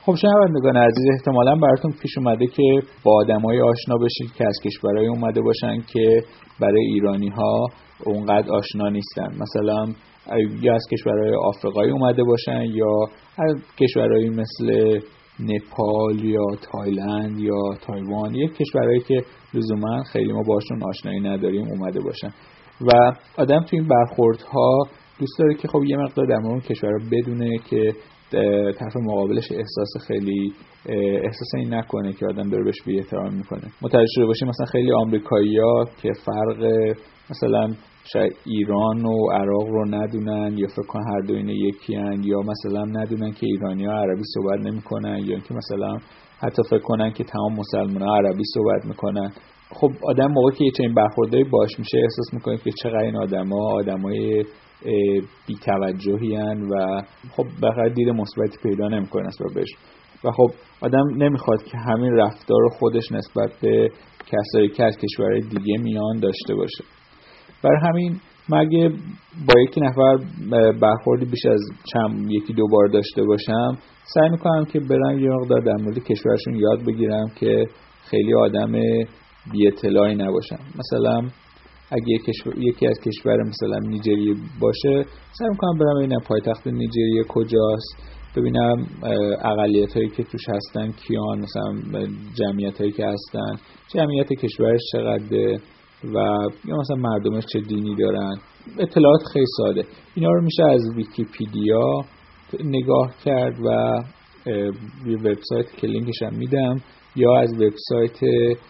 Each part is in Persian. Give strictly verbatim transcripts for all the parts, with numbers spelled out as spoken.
خب شنوندگان عزیز، احتمالاً براتون پیش اومده که با آدمای آشنا بشید که از کشورهای اومده باشن که برای ایرانی‌ها اونقدر آشنا نیستن. مثلا یا از کشورهای آفریقایی اومده باشن یا از کشورهایی مثل نپال یا تایلند یا تایوان، یک کشورهایی که لزوما خیلی ما باشون آشنایی نداریم اومده باشن و آدم تو این برخوردها دوست داره که خب یه مقدار در مورد کشورها بدونه که طرف مقابلش احساس خیلی احساس این نکنه که آدم داره بهش بی‌احترامی میکنه. متوجه شده باشیم مثلا خیلی آمریکایی‌ها که فرق مثلا شاید ایران و عراق رو ندونن یا فکر کنن هر دو اینا یکی هن، یا مثلا ندونن که ایرانی‌ها عربی صحبت نمی‌کنن، یا اینکه مثلا حتی فکر کنن که تمام مسلمان‌ها عربی صحبت می‌کنن. خب آدم موقعی که چنین برخوردایی باش میشه احساس میکنه که چقدر این آدم‌ها آدمای بی‌توجهی‌اند و خب بخاطر دید مثبتی پیدا نمی‌کنه نسبت بهش و خب آدم نمیخواد که همین رفتار خودش نسبت به کسایی که از کشورهای دیگه میان داشته باشه. برای همین مگه با یکی نفر برخوردی بیش از چند یکی دو بار داشته باشم سعی میکنم که برم یه مقدار در مورد کشورشون یاد بگیرم که خیلی آدم بی اطلاعی نباشم. مثلا اگه کشور، یکی از کشور مثلا نیجریه باشه سعی میکنم برم ببینم پایتخت نیجریه کجاست، ببینم اقلیت‌هایی که توش هستن کیان، مثلا جمعیت‌هایی که هستن جمعیت کشورش چقدره و یا مثلا مردمش چه دینی دارن. اطلاعات خیلی ساده. اینا رو میشه از ویکی‌پدیا نگاه کرد و یه وبسایت که لینکش هم میدم، یا از وبسایت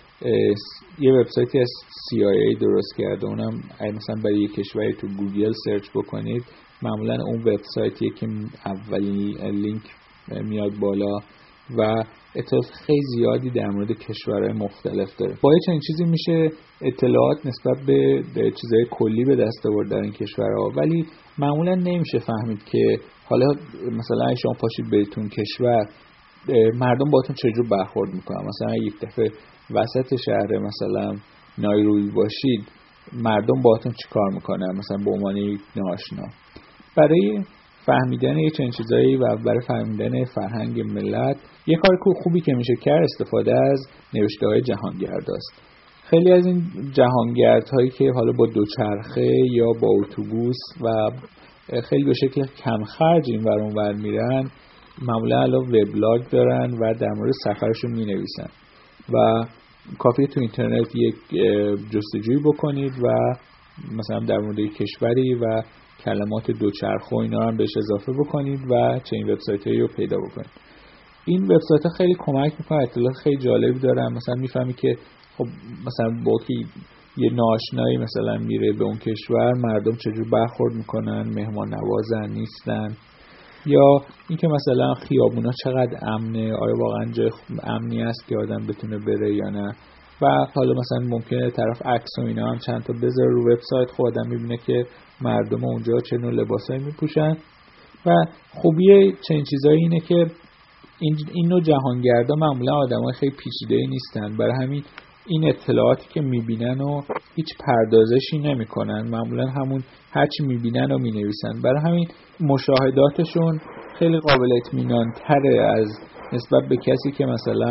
یه وبسایتی از سی آی ای درست کرده، اونم مثلا برای یه کشوری تو گوگل سرچ بکنید معمولا اون وبسایتیه که اولین لینک میاد بالا و اطلاعات خیلی زیادی در مورد کشورهای مختلف داره. با چنین چیزی میشه اطلاعات نسبت به چیزهای کلی به دست آورد در این کشورها، ولی معمولا نمیشه فهمید که حالا مثلا شما پاشید بهتون کشور مردم باهاتون چجور برخورد میکنن. مثلا یک دفعه وسط شهر مثلا نایروبی باشید مردم باهاتون چیکار میکنن مثلا به عنوان یک ناآشنا. برای فهمیدن یه چنین چیزایی و برای فهمیدن فرهنگ ملت یه کار خوبی که میشه کرد استفاده از نوشته‌های جهانگرداست. خیلی از این جهانگردهایی که حالا با دوچرخه یا با اتوبوس و خیلی به شکل کم خرج این ور اون ور میرن معمولا الان وبلاگ دارن و در مورد سفرشون مینویسن و کافیه تو اینترنت یک جستجوی بکنید و مثلا در مورد کشوری و کلمات دوچرخه و اینا هم بهش اضافه بکنید و چنین وبسایتایی رو پیدا بکنید. این وبسایت‌ها خیلی کمک میکنه، اطلاعات خیلی جالبی دارن. مثلا میفهمی که خب مثلا با کی یه ناآشنایی مثلا میره به اون کشور مردم چجور برخورد میکنن، مهمان نوازن نیستن، یا اینکه مثلا خیابونا چقدر امنه، آیا واقعا جای امنی است که آدم بتونه بره یا نه. و حالا مثلا ممکنه طرف عکس و اینا هم چند تا بذاره رو وبسایت، خود آدم میبینه که مردم اونجا چه نوع لباسایی میپوشن. و خوبیه چنین چیزایی اینه که این این نوع جهانگردا معمولا آدمای خیلی پیچیده‌ای نیستن، برای همین این اطلاعاتی که میبینن و هیچ پردازشی نمیکنن، معمولا همون هرچی میبینن و مینویسن. برای همین مشاهداتشون خیلی قابل اطمینان تره از نسبت به کسی که مثلا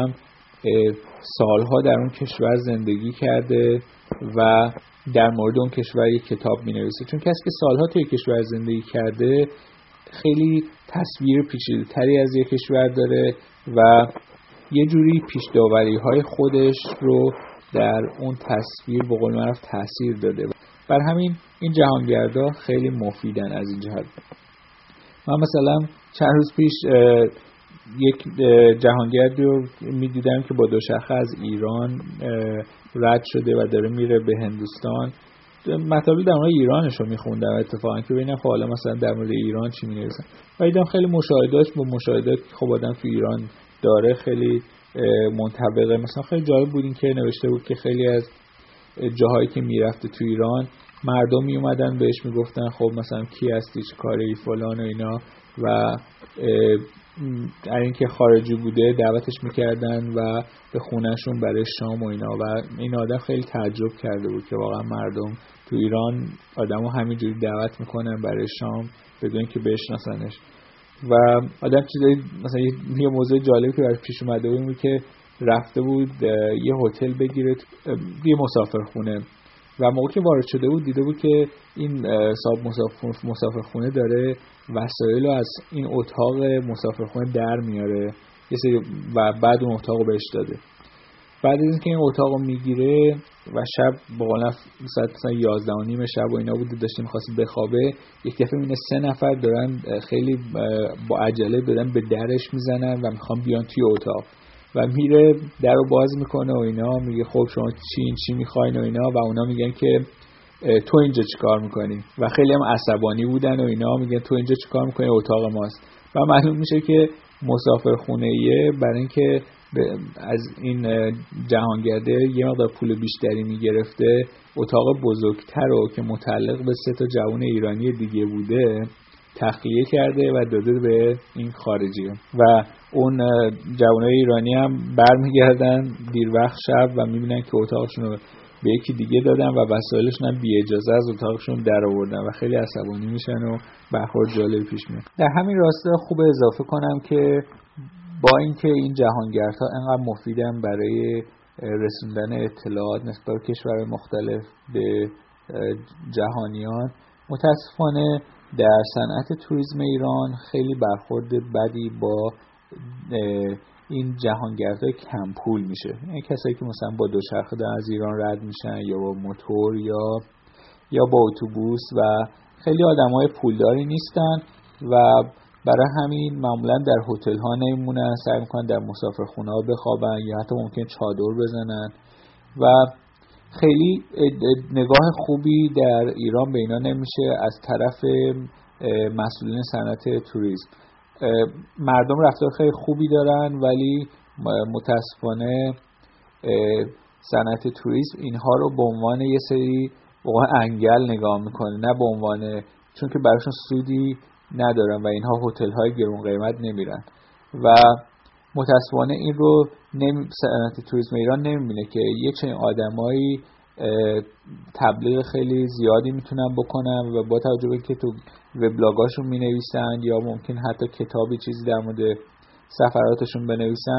سالها در اون کشور زندگی کرده و در مورد اون کشور یک کتاب مینویسه. چون کسی که سالها توی کشور زندگی کرده خیلی تصویر پیچیده تری از یک کشور داره و یه جوری پیش داوری های خودش رو در اون تصویر به قول معروف تاثیر داده. بر همین این جهانگردا خیلی مفیدن از این جهت. من مثلا چند روز پیش یک جهانگردی رو میدیدم که با دوچرخه از ایران رد شده و داره میره به هندوستان. مطالب در مورد ایرانش رو میخوندم اتفاقا که ببینم خب حالا مثلا در مورد ایران چی مینویسن و دیدم خیلی مشاهدات با مشاهدات که خب آدم تو ایران داره خیلی منطبقه. مثلا خیلی جالب بود این که نوشته بود که خیلی از جاهایی که میرفته تو ایران مردم میومدن بهش میگفتن خب مثلا کی هستی چه کاری فلان و اینا و در اینکه خارجی بوده دعوتش میکردن و به خونهشون برای شام و اینا و این آدم خیلی تعجب کرده بود که واقعا مردم تو ایران آدمو همینجوری دعوت میکنن برای شام بدون که بشناسنش. و آدم چیزایی مثلا یه موضوع جالبی که براش پیش اومده بود این که رفته بود یه هتل بگیره، یه مسافرخونه، و موقعی که وارد شده بود دیده بود که این صاحب مسافر مسافرخونه داره وسایل از این اتاق مسافرخونه در میاره یه سری و بعد اون اتاقو بهش داده. بعد از اینکه این اتاقو میگیره و شب بالا ساعت مثلا یازده و نیم شب و اینا بود داشته می‌خواست بخوابه، یک دفعه می‌بینه سه نفر دارن خیلی با عجله دارن به درش میزنن و میخوان بیان توی اتاق و میره درو باز میکنه و اینا، میگه خب شما چی این چی میخواین و اینا، و اونا میگن که تو اینجا چیکار میکنی و خیلی هم عصبانی بودن و اینا، میگن تو اینجا چیکار میکنی، اتاق ماست. و معلوم میشه که مسافرخونه‌ایه برای اینکه از این جهانگرده یه مقدار پول بیشتری میگرفته، اتاق بزرگتر رو که متعلق به سه تا جوان ایرانی دیگه بوده تخلیه کرده و داده به این خارجی و اون جوانای ایرانی هم برمیگردن دیر وقت شب و میبینن که اتاقشون رو به یکی دیگه دادن و وسایلشون هم بی اجازه از اتاقشون در آوردن و خیلی عصبانی میشن و برخورد جالبی پیش میاد. در همین راستا خوب اضافه کنم که با اینکه این جهانگردها انقدر مفیدن برای رسوندن اطلاعات نسبت به کشورهای مختلف به جهانیان، متاسفانه در صنعت توریسم ایران خیلی برخورد بدی با این جهانگردهای کم پول میشه. این کسایی که مثلا با دوچرخه دارن از ایران رد میشن یا با موتور یا یا با اتوبوس و خیلی آدمای پولداری نیستن و برای همین معمولا در هتل ها نمیمونن، سعی میکنن در مسافرخونه ها بخوابن یا حتی ممکن چادر بزنن و خیلی نگاه خوبی در ایران به اینا نمیشه از طرف مسئولین صنعت توریسم. مردم رفتار خیلی خوبی دارن ولی متاسفانه صنعت توریسم اینها رو به عنوان یه سری انگل نگاه میکنه، نه به عنوان، چون که براشون سودی ندارن و اینها هتل های گرون قیمت نمیرن و متاسفانه این رو نمی... صنعت توریسم ایران نمیبینه که یه چنین آدمایی تبلیغ خیلی زیادی میتونن بکنن و با توجه به اینکه تو وبلاگاشون مینویسن یا ممکن حتی کتابی چیزی در مورد سفراتشون بنویسن،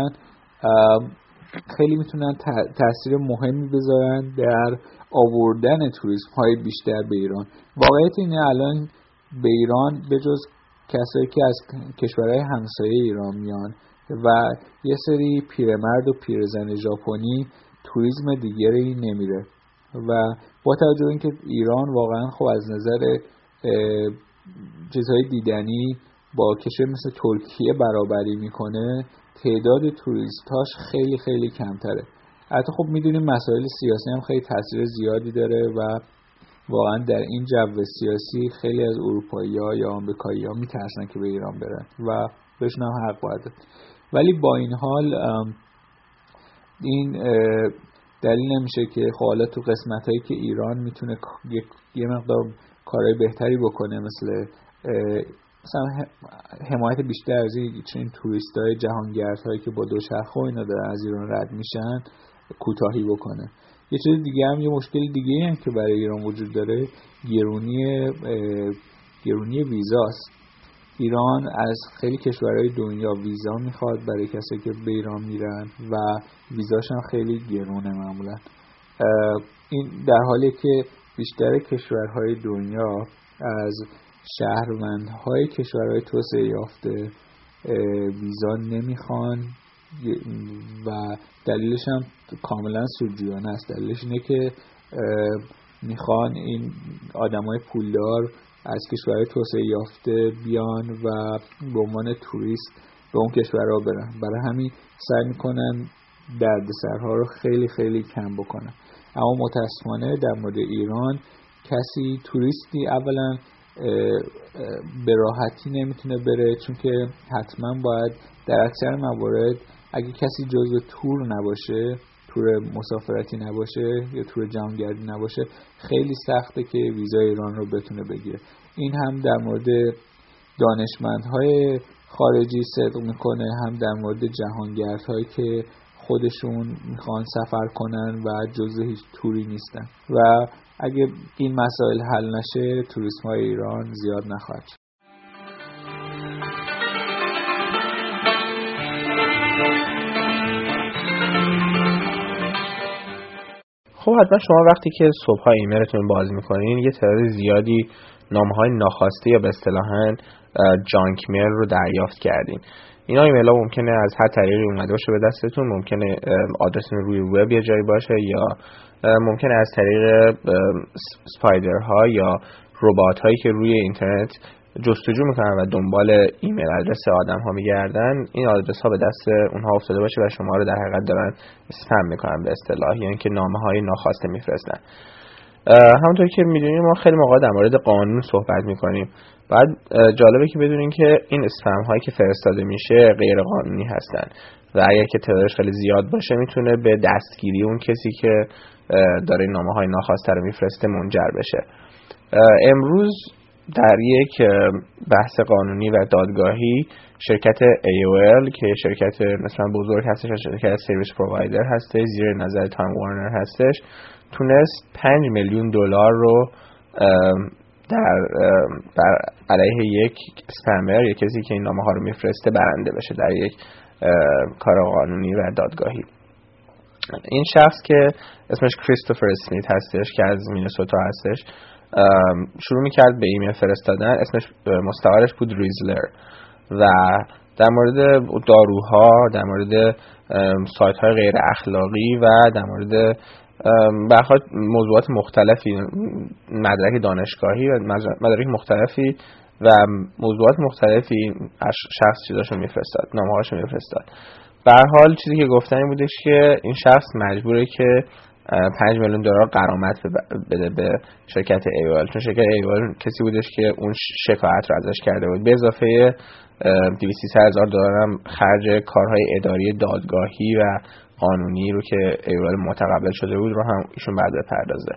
خیلی میتونن تاثیر مهمی بذارن در آوردن توریسم های بیشتر به ایران. واقعیت اینه الان به ایران به جز کسایی که از کشورهای همسایه ایران میان و یه سری پیرمرد و پیرزن ژاپنی، توریسم دیگری نمیره و با توجه به اینکه ایران واقعا خب از نظر چیزهای دیدنی با کشور مثل ترکیه برابری میکنه، تعداد توریستاش خیلی خیلی کمتره. البته خب میدونیم مسائل سیاسی هم خیلی تاثیر زیادی داره و واقعا در این جو سیاسی خیلی از اروپایی‌ها یا آمریکایی‌ها میترسن که به ایران برن و بهشون هم حق باید. ولی با این حال این دلیل نمیشه که خب حالا تو قسمتایی که ایران میتونه یه مقدار کارهای بهتری بکنه، مثل مثلا حمایت بیشتر از این توریستای جهانگردهایی که با دوچرخه و اینا دارن از ایران رد میشن کوتاهی بکنه. یه چیز دیگه هم، یه مشکل دیگه هم که برای ایران وجود داره، گرونی گرونی ویزاست. ایران از خیلی کشورهای دنیا ویزا میخواد برای کسی که به ایران میرن و ویزاش هم خیلی گرونه معمولا. این در حالی که بیشتر کشورهای دنیا از شهروندهای کشورهای توسعه یافته ویزا نمیخوان و دلیلش هم کاملا سودجویانه است. دلیلش اینه که میخوان این آدمای پولدار از کشورهای توسعه یافته بیان و به عنوان توریست به اون کشورها برن، برای همین سعی میکنن دردسرها رو خیلی خیلی کم بکنن. اما متاسفانه در مورد ایران کسی توریستی اولا به راحتی نمیتونه بره، چون که حتما باید در اکثر موارد اگه کسی جزو تور نباشه، تور مسافرتی نباشه یا تور جهانگردی نباشه، خیلی سخته که ویزای ایران رو بتونه بگیره. این هم در مورد دانشمندهای خارجی صدق میکنه، هم در مورد جهانگردهایی که خودشون میخوان سفر کنن و جزء هیچ توری نیستن و اگه این مسائل حل نشه توریسم های ایران زیاد نخواهد شد. خب حتما شما وقتی که صبح‌ها ایمیلتون باز می‌کنین یه تعداد زیادی نامه‌های ناخواسته یا به اصطلاحاً جانک میل رو دریافت کردین. اینا ایمیل‌ها ممکنه از هر طریقی اومده باشه به دستتون، ممکنه آدرستون روی وب یه جایی باشه یا ممکنه از طریق اسپایدرها یا ربات‌هایی که روی اینترنت جستجو میکنن و دنبال ایمیل آدرس آدم‌ها میگردن، این آدرس‌ها به دست اونها افتاده باشه و شما رو در حقیقت دارن اسپم میکنن به اصطلاح، یعنی که نامه‌های ناخواسته میفرستن. همونطور که میدونیم ما خیلی موقع در مورد قانون صحبت میکنیم. بعد جالبه که بدونین که این اسپم هایی که فرستاده میشه غیر قانونی هستن و اگر که تعدادش خیلی زیاد باشه میتونه به دستگیری اون کسی که داره نامه های ناخواسته رو میفرسته منجر بشه. امروز در یک بحث قانونی و دادگاهی شرکت ای او ال که شرکت مثلا بزرگ هستش، شرکت سرویس پرووایدر هستش، زیر نظر تایم وارنر هستش، تونست پنج میلیون دلار رو در بر علیه یک اسپمر، یک کسی که این نامه ها رو میفرسته، برنده بشه در یک کار قانونی و دادگاهی. این شخص که اسمش کریستوفر اسمیت هستش که از مینیسوتا هستش، شروع میکرد به ایمیل فرستادن. اسمش مستعارش بود ریزلر و در مورد داروها، در مورد سایت های غیر اخلاقی و در مورد برخلاف موضوعات مختلفی، مدرک دانشگاهی و مدارک مختلفی و موضوعات مختلفی شخص چیزاشو میفرستاد، نامه‌هاشو میفرستاد. به هر حال چیزی که گفتنی بودش که این شخص مجبوره که پنج میلیون دلار غرامت بده به شرکت ای او ال، چون شرکت ای او ال کسی بودش که اون شکایت رو ازش کرده بود. به اضافه دویست هزار دلار هم خرج کارهای اداری دادگاهی و قانونی رو که ای او ال متقبل شده بود رو هم ایشون بعد بپردازه.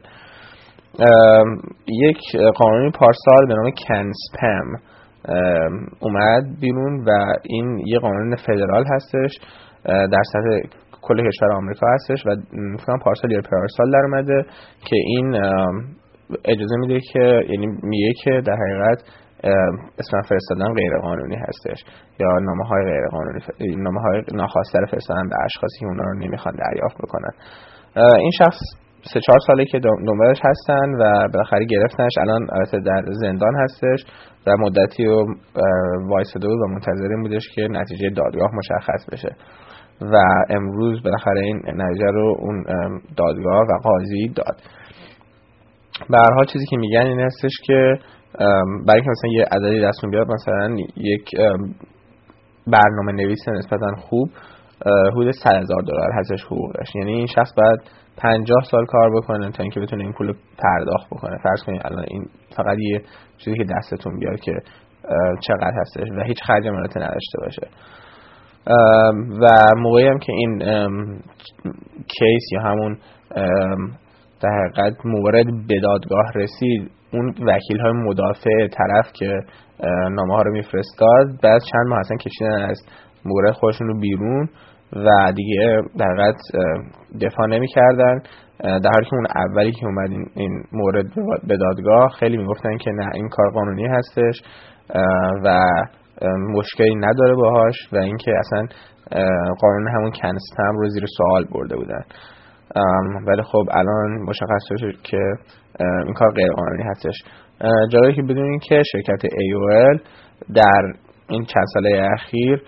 یک قانونی پارسال به نام کن اسپم اومد بیرون و این یه قانون فدرال هستش، در سطح کل کشور آمریکا هستش و فکر پارسال یا پارسال در اومده که این اجازه میده که، یعنی میگه که در حقیقت اسم فرستادن غیر قانونی هستش یا نامه‌های غیر قانونی، نامه‌های ناخواسته فرستادن به اشخاصی که اونا رو نمیخوان دریافت بکنن. این شخص سه چهار ساله که دنبالش هستن و بالاخره گرفتنش. الان البته در زندان هستش و مدتی رو وایساده بود و منتظر این بودش که نتیجه دادگاه مشخص بشه و امروز بالاخره این نتیجه رو اون دادگاه و قاضی داد. به هر حال چیزی که میگن این هستش که برای که مثلا یه عددی دستون بیاد، مثلا یک برنامه نویس نسبتا خوب حدود صد هزار دلار هستش حقوقش، یعنی این شخص باید پنجاه سال کار بکنه تا اینکه بتونه این پول پرداخت بکنه. فرض کنید الان این فقط یه چیزی که دستتون بیاد که چقدر هستش و هیچ خرج مالیاتی نداشته باشه. و موقعی هم که این کیس یا همون در حقیقت مورد به دادگاه رسید، اون وکیل های مدافع طرف که نامه ها رو میفرستاد بعد چند ماه اصلا کشیدن از مورد خودشون رو بیرون و دیگه در حقیقت دفاع نمی کردن، در حالی که اون اولی که اومد این مورد به دادگاه خیلی میگفتن که نه این کار قانونی هستش و مشکلی نداره باهاش و اینکه اصلا قانون همون کن اسپم رو زیر سوال برده بودن. ولی خب الان مشخص شده که این کار غیر قانونی هستش. جالبه که بدونین که شرکت ای او ال در این چند ساله اخیر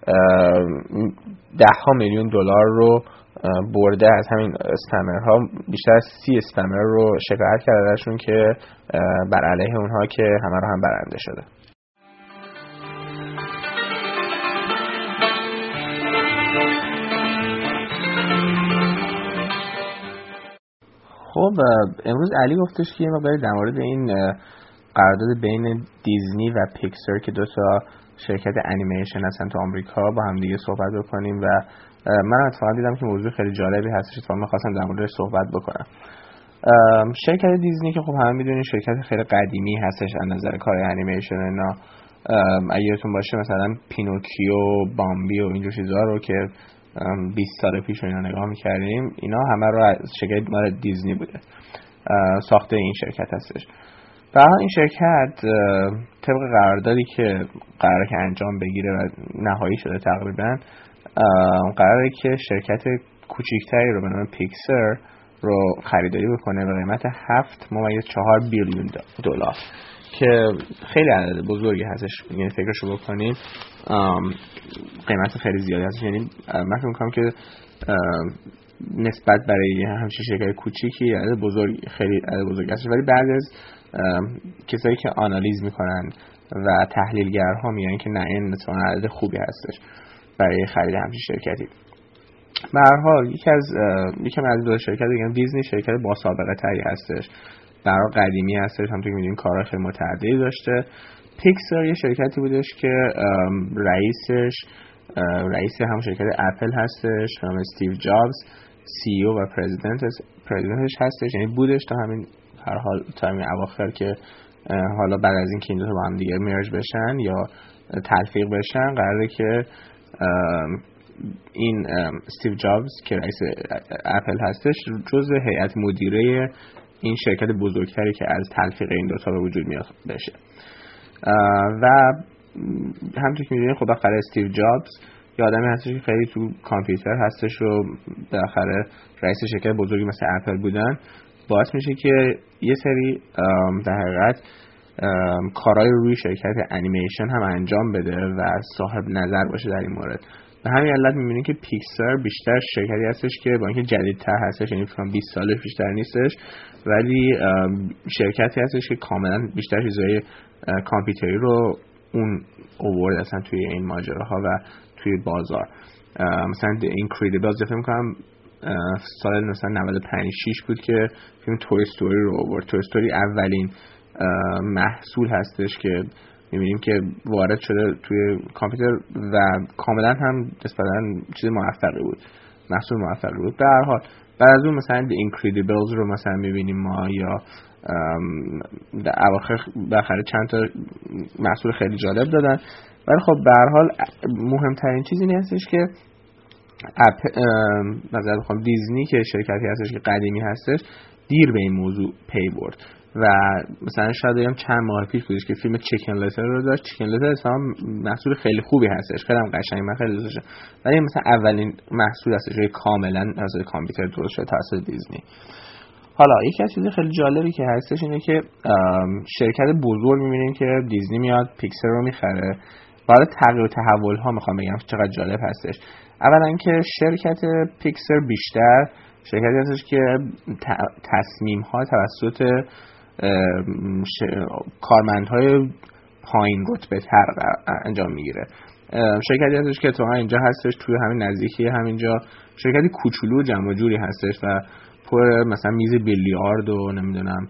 ده ها میلیون دلار رو برده از همین اسپمرها. بیشتر از سی اسپمر رو شکایت کرده ازشون که بر علیه اونها که همه رو هم برنده شده. خب امروز علی گفتش که یه مقداری در مورد این قرارداد بین دیزنی و پیکسار که دو تا شرکت انیمیشن هستن تو آمریکا با هم دیگه صحبت بکنیم و من اتفاقا دیدم که موضوع خیلی جالبی هستش، اتفاقا می‌خواستم در موردش صحبت بکنم. شرکت دیزنی که خب همه میدونین شرکت خیلی قدیمی هستش از نظر کار انیمیشن. اینا اگه یادتون باشه مثلا پینوکیو، بامبی و اینجور چیزا رو که بیست سال پیش اینا نگاه می‌کردیم، اینا همه رو از شرکت مال دیزنی بوده، ساخته این شرکت هستش. برای این شرکت طبق قراردادی که قراره که انجام بگیره و نهایی شده تقریبا، قراره که شرکت کوچیکتری رو به نام پیکسار رو خریداری بکنه به قیمت هفت ممیز چهار بیلیون دلار که خیلی عدد بزرگی هستش. یعنی فکرشو بکنیم قیمت خیلی زیادی هست. یعنی من فکر می‌کنم که نسبت برای همچین شرکت کوچیکی عدد بزرگ خیلی عدد بزرگی هست، ولی بعضی از کسایی که آنالیز میکنن و تحلیلگرها میگن که نه، این مثلا عدد خوبی هستش برای خرید همچین شرکتی. به هر حال یکی از یکی از دو شرکت دیگه دیزنی شرکت با سابقه تری هستش، برای قدیمی هستش، همونطور که می‌دونید کارهای خیلی متعددی داشته. پیکسار یه شرکتی بودش که رئیسش رئیس هم شرکت اپل هستش، هم استیو جابز سی ای او و پرزیدنت پرزیدنتش هستش، یعنی بودش تا همین هر حال تا همین اواخر که حالا بعد از این که این دو تا با هم دیگه مرج بشن یا تلفیق بشن قراره که این استیو جابز که رئیس اپل هستش جزء هیئت مدیره این شرکت بزرگتری که از تلفیق این دوتا به وجود میاد بشه. و همونطور که میدونید خب بالاخره استیو جابز یه آدمی هستش که خیلی تو کامپیوتر هستش و بالاخره رئیس شرکت بزرگی مثل اپل بودن باعث میشه که یه سری در حقیقت کارهای روی شرکت انیمیشن هم انجام بده و صاحب نظر باشه در این مورد. به همین علت می‌بینید که پیکسار بیشتر شرکتی هستش که با اینکه جدیدتر هستش، یعنی فکر کنم بیست سالش بیشتر نیستش، ولی شرکتی هستش که کاملا بیشتر چیزای کامپیوتری رو اون اوورد اصلا توی این ماجراها و توی بازار. مثلا اینکریدیبلز فکر می‌کنم سال مثلا نود و پنج شش بود که فیلم توی استوری رو اوورد. توی استوری اولین محصول هستش که می‌بینیم که وارد شده توی کامپیوتر و کاملا هم نسبتاً چیز موفقی بود، محصول موفقی بود. به هر حال بعد از اون مثلا The Incredibles رو مثلا می‌بینیم ما، یا در اواخر بالاخره چند تا محصول خیلی جالب دادن. ولی خب به هر حال مهمترین چیز این هستش که اپ مثلا بخوام دیزنی که شرکتی هستش که قدیمی هستش دیر به این موضوع پی برد و مثلا شاید هم چند ماه پیش بودش که فیلم چیکن لتر رو داشت. چیکن لتر اصلا محصول خیلی خوبی هستش، خیلی هم قشنگ، من خیلی دوست داشتم، ولی مثلا اولین محصول هستش که کاملا از کامپیوتر درست شده توسط دیزنی. حالا یکی از چیزای خیلی جالبی که هستش اینه که شرکت بزرگ می‌بینیم که دیزنی میاد پیکسار رو میخره. بعد تغییر و تحول ها میخوام بگم چقدر جالب هستش. اولا که شرکت پیکسار بیشتر شرکتی هستش که تصمیم ها توسط کارمندهای پایین رتبه تر انجام میگیره. شرکتی هستش که اتفاقا اینجا هستش توی همین نزدیکی همینجا، شرکتی کوچولو جمع جوری هستش و پر مثلا میز بیلیارد و نمیدونم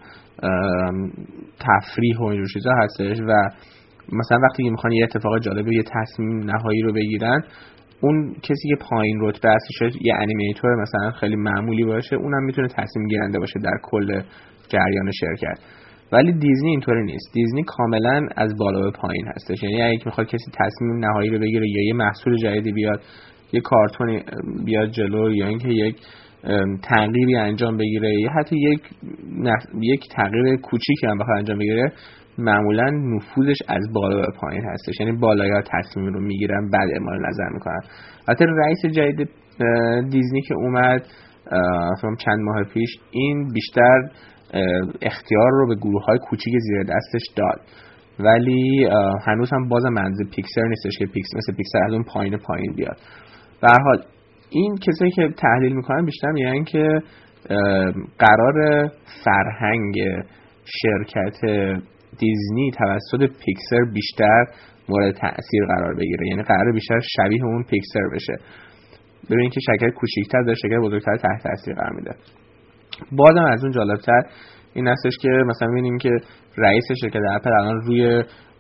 تفریح و اینجور چیزا هستش و مثلا وقتی که میخوان یه اتفاق جالب یه تصمیم نهایی رو بگیرن، اون کسی که پایین رتبه است شاید یه انیمیتور مثلا خیلی معمولی باشه، اونم میتونه تصمیم گیرنده باشه در کل جریان شرکت. ولی دیزنی اینطوری نیست. دیزنی کاملا از بالا به پایین هستش. یعنی اگه میخواد کسی تصمیم نهایی رو بگیره یا یه محصول جدیدی بیاد، یه کارتون بیاد جلو، یا اینکه یک تغییری انجام بگیره، یا حتی یک یک تغییر کوچیکی هم بخواد انجام بگیره، معمولا نفوذش از بالا به پایین هستش. یعنی بالایی‌ها تصمیم رو میگیرن بعد اعمال نظر میکنن. حتی رئیس جدید دیزنی که اومد مثلا چند ماه پیش، این بیشتر اختیار رو به گروه‌های کوچیک زیر دستش داد، ولی هنوز هم بازم منظور پیکسار نیستش که پیکس مثل پیکسار از اون پایین پایین بیاد. به هر حال این کسایی که تحلیل میکنن بیشتر میگن که قرار فرهنگ شرکت دیزنی توسط پیکسار بیشتر مورد تأثیر قرار بگیره، یعنی قرار بیشتر شبیه اون پیکسار بشه. ببینید که شرکت کوچیک‌تر داره شرکت بزرگتر تحت تأثیر قرار میده. بازم از اون جالبتر این هستش که مثلا می‌بینیم که رئیس شرکت اپل الان روی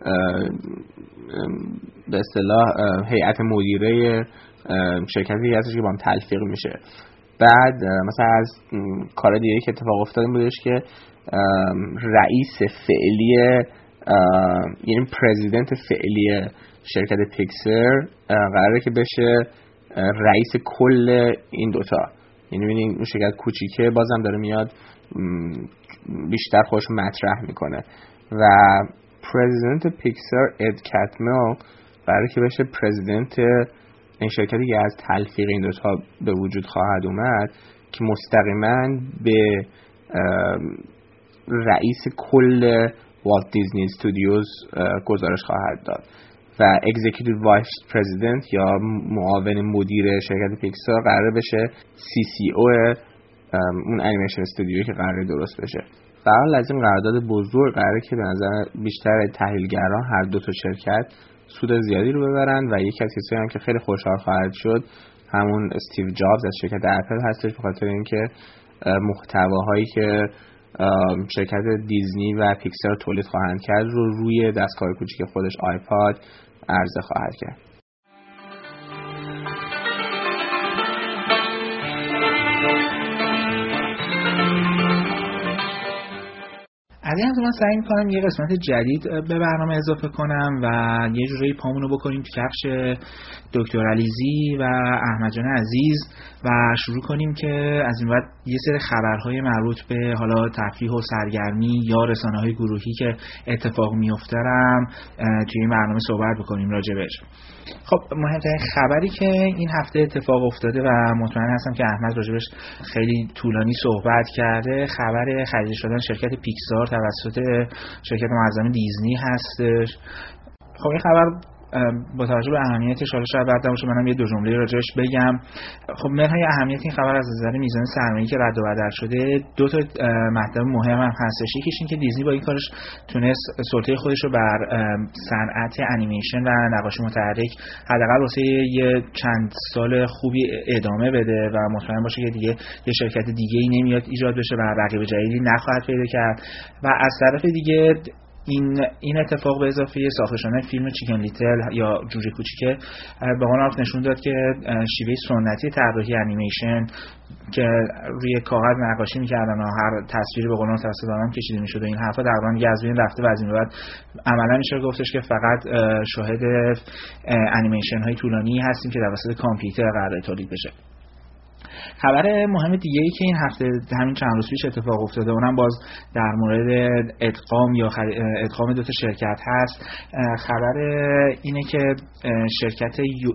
به اصطلاح هیئت مدیره شرکتی هستش که با هم تلفیق میشه. بعد مثلا از کار دیگه که اتفاق افتاد بودش که رئیس فعلی یعنی پرزیدنت فعلی شرکت پیکسار قراره که بشه رئیس کل این دوتا. یعنی ببینید اون شرکت کوچیکه بازم داره میاد بیشتر خودش مطرح میکنه و پرزیدنت پیکسار اد کاتمل قراره که بشه پرزیدنت این شرکتی که از تلفیق این دوتا به وجود خواهد اومد، که مستقیما به رئیس کل والت دیزنی استودیوز گزارش خواهد داد و اگزیکیتیو وایس پرزیدنت یا معاون مدیر شرکت پیکسار قرار بشه سی سی او اون انیمیشن استودیویی که قراره درست بشه. در حال از این قرارداد بزرگ قراره که به نظر بیشتر تحلیلگران هر دو تا شرکت سود زیادی رو ببرن و یکی از کسایی هم که خیلی خوشحال خواهد شد همون استیو جابز از شرکت اپل هستش، به خاطر اینکه محتواهایی که شرکت دیزنی و پیکسار تولید خواهند کرد رو روی دستگاه کوچیک خودش آیپاد عرضه خواهد کرد. از این من سعی میکنم یه قسمت جدید به برنامه اضافه کنم و یه جوری پامونو بکنیم تو کفش دکتر علیزی و احمد جان عزیز و شروع کنیم که از این بعد یه سری خبرهای مربوط به حالا تفریح و سرگرمی یا رسانه‌های گروهی که اتفاق میفته رم توی این برنامه صحبت بکنیم راجبش. خب مهمترین خبری که این هفته اتفاق افتاده و مطمئن هستم که احمد راجبش خیلی طولانی صحبت کرده، خبر خرید شدن شرکت پیکسار توسط شرکت معظم دیزنی هستش. خب این خبر با توجه به اهمیتش حالا شاید بعد باشه منم یه دو جمله راجعش بگم. خب منهای اهمیت این خبر از نظر میزان سرمایه‌ای که رد و بدل شده دو تا مطلب مهم هم هستش. یکیش این که دیزنی با این کارش تونست سلطه خودش رو بر صنعت انیمیشن و نقاشی متحرک حداقل واسه یه چند سال خوبی ادامه بده و مطمئن باشه که دیگه یه شرکت دیگه‌ای نمیاد ایجاد بشه و رقیب جدیدی نخواهد پیدا کرد. و از طرف دیگه این این اتفاق به اضافه ساخته شدن فیلم چیکن لیتل یا جوجه کوچیک به قول معروف نشون داد که شیوه سنتی طراحی انیمیشن که روی کاغذ نقاشی می‌کردن و هر تصویری به قول معروف توسط آدم کشیده می‌شد و این حرفا تقریبا دیگه از بین رفته و از این بعد عملاً میشه گفتش که فقط شاهد انیمیشن‌های طولانی هستیم که توسط کامپیوتر قرار تولید بشه. خبر مهم دیگه ای که این هفته همین چند روز پیش اتفاق افتاده اونم باز در مورد ادغام یا ادغام دو تا شرکت هست. خبر اینه که شرکت یو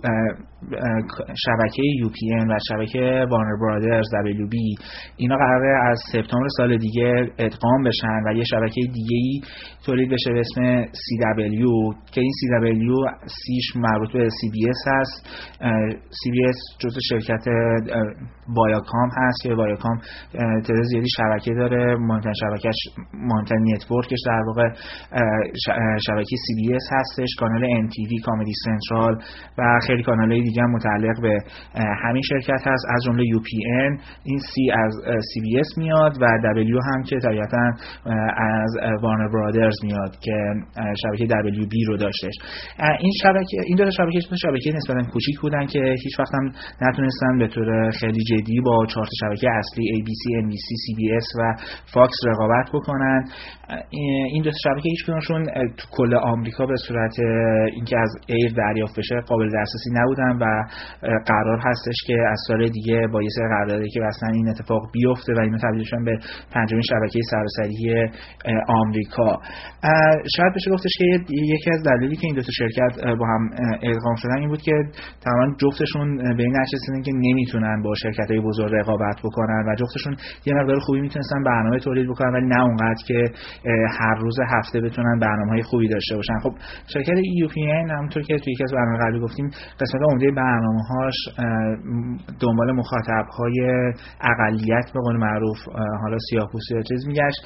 شبکه یو پی ان و شبکه وارنر برادرز دبلیو بی اینا قراره از سپتامبر سال دیگه ادغام بشن و یه شبکه دیگه ای تولید بشه به اسم سی دبلیو که این سی دبلیو سیش مربوط به سی بی اس هست. سی بی اس جزو شرکت وایاکام هست که وایاکام تعداد زیادی شبکه داره. مهمترین شبکهش مهمترین نتورکش در واقع شبکه سی بی اس هستش، کانال ام تی وی، کامدی سنترال و خیلی کانال‌های دیگه هم متعلق به همین شرکت هست از جمله یو پی ان. این سی از سی بی اس میاد و دبلیو هم که طبیعتاً از وارنر برادرز میاد که شبکه دبلیو بی رو داشتش. این شبکه این دو تا شبکه دو شبکه نسبتاً کوچیک بودن که هیچ وقت هم نتونستن به طور خیلی جدی با چهار تا شبکه اصلی ای بی سی، ام بی سی، سی بی اس و فاکس رقابت بکنن. این دو تا شبکه هیچ کدومشون تو کل آمریکا به صورت اینکه از ایر دریافت بشه قابل دسترسی نبودن و قرار هستش که از سال دیگه با یه سری قراردادی که اصلا این اتفاق بیفته و اینا تبدیل بشن به پنجمین شبکه سراسری آمریکا. شاید بشه گفتش که یکی از دلایلی که این دو تا شرکت با هم ادغام شدن این بود که تقریبا جفتشون به این نتیجه رسیدن که نمیتونن با شرکت‌های بزرگ رقابت بکنن و جفتشون یه مقدار خوبی میتونستن برنامه تولید بکنن ولی نه اونقدر که هر روز هفته بتونن برنامه‌های خوبی داشته باشن. خب شرکت یو پی ان همونطور که توی یکی از برنامه‌های قبلی گفتیم قسمت عمده برنامه‌هاش دنبال مخاطب‌های اقلیت به قول معروف حالا سیاه‌پوستی یا چیز میگشت.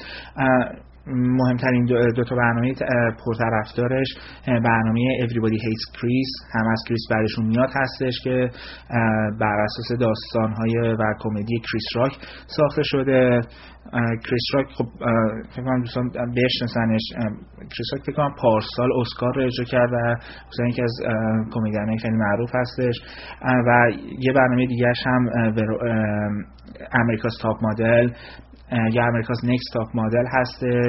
مهمترین دو, دو تا برنامه پرطرفدارش برنامه Everybody Hates Chris، هم از کریس بعدشون میاد هستش که بر اساس داستان‌های و کمدی کریس راک ساخته شده. کریس راک خب فکر کنم دوستان بشناسنش. کریس راک فکر کنم پارسال اسکار رو اجرا کرد و مثلا یکی از کمدین‌های خیلی معروف هستش و یه برنامه دیگه‌اش هم امریکا's تاپ مدل یا امریکا's نکست تاپ مدل هستش،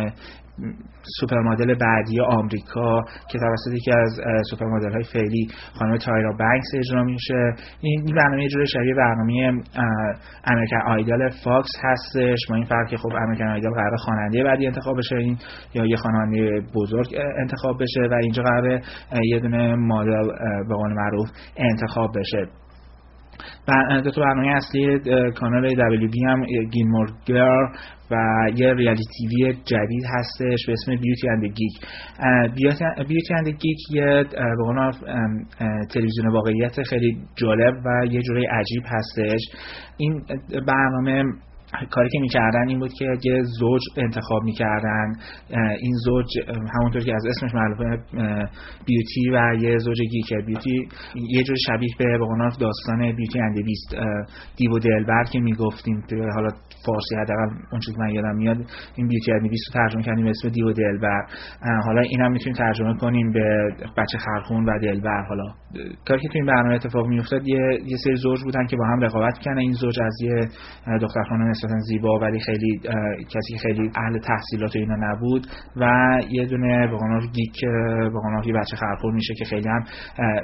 سوپر مدل بعدی آمریکا که توسط یکی از سوپر مدل های فعلی خانم تایرا بنکس اجرا میشه. این برنامه اجرای شبیه برنامه امریکن آیدال فاکس هستش. با این فرق که خب امریکن آیدال قراره خواننده بعدی انتخاب بشه این یا یه خواننده بزرگ انتخاب بشه و اینجا قراره یه دونه مدل به قول معروف انتخاب بشه. دو تا برنامه اصلی کانال دبلیو بی هم گیلمور گرل و یه ریالیتی تیوی جدید هستش به اسم بیوتی اند گیک. بیوتی اند گیک یه به قول تلویزیون واقعیت خیلی جالب و یه جوری عجیب هستش. این برنامه کاری که میکردن این بود که یه زوج انتخاب میکردن. این زوج همونطور که از اسمش معلومه بیوتی و یه زوج گیکه. بیوتی یه جور شبیه به بقول داستان بیوتی اند بیست، دیو و دلبر که میگفتیم، حالا فارسی حداقل اون چیزی من یادم میاد این بیوتی اند بیست رو ترجمه کردیم به اسم دیو و دلبر. حالا اینم میتونیم ترجمه کنیم به بچه خرخون و دلبر. حالا کاری که تو این برنامه اتفاق میافتاد یه یه سری زوج بودن که با هم رقابت می‌کردن. این زوج از یه دختر خانم نسبتاً زیبا ولی خیلی کسی خیلی اهل تحصیلات و اینا نبود و یه دونه به قول گیک به قول یه بچه خرخور میشه که خیلی هم